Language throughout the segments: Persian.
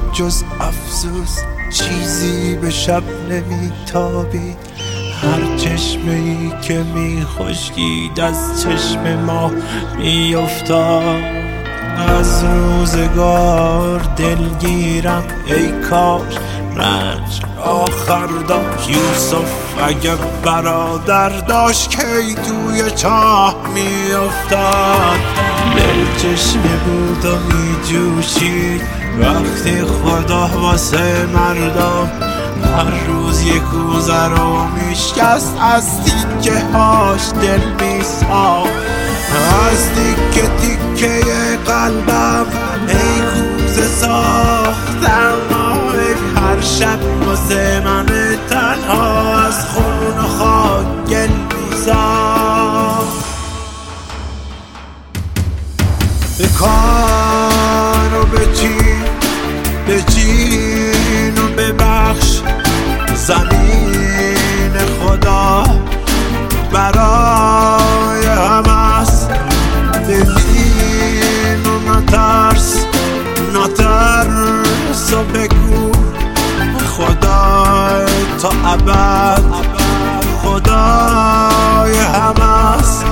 جز افسوس چیزی به شب نمیتابید. هر چشمه ای که میخشکید از چشم ما میافتاد. از روزگار دلگیرم ای کاش رنج آخر داشت. یوسف اگه برادر داشت کی توی چاه میافتاد. دل چشمه بود و میجوشید وقتی خدا واسه مردم هر روز یک کوزه رو میشکست. از تیکه هاش دل میساخت، از تیکه تیکه قلبم ای کوزه ساختم. هر شب واسه من تنها از خون و خاک گل میساخت. بکن و بچین و ببخش. زمین خدا برای همه است. ببین و نترس و بگو خدا تا ابد خدای همه است.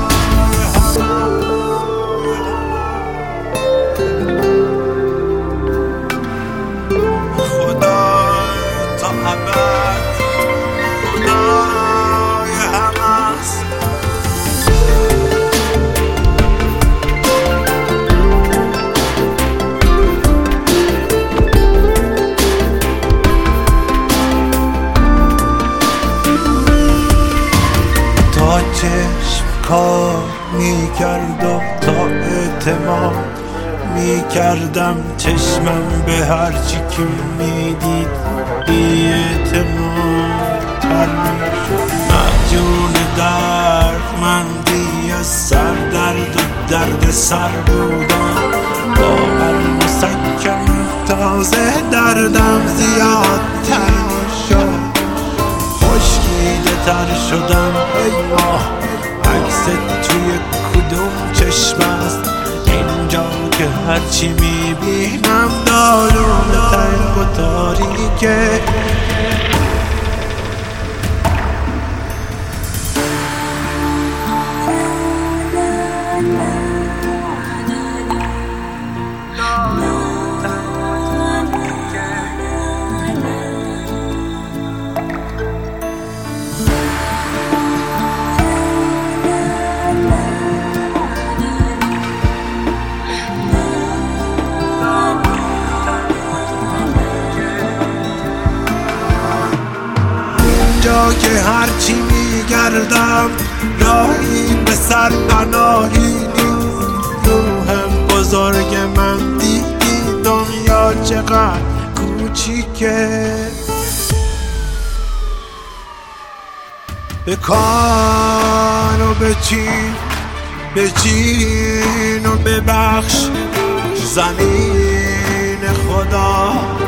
چشم کار میکرد و تا اعتماد میکردم چشمم به هرچی که میدید بی اعتماد تر میشد. مجون دردمندی از سر درد و درد سر بودم. با هر مسکن تازه دردم زیادتر میشد. خشکیده تر شدم ای ماه عکس توی کدوم چشم است اینجا که هرچی میبینم دارون تنگ و تاریکه. که هرچی میگردم راهی به سر پناهی نیست. روحم بزرگ من دیدی دنیا چقدر کوچیکه. بکن و بچین و ببخش. زمین خدا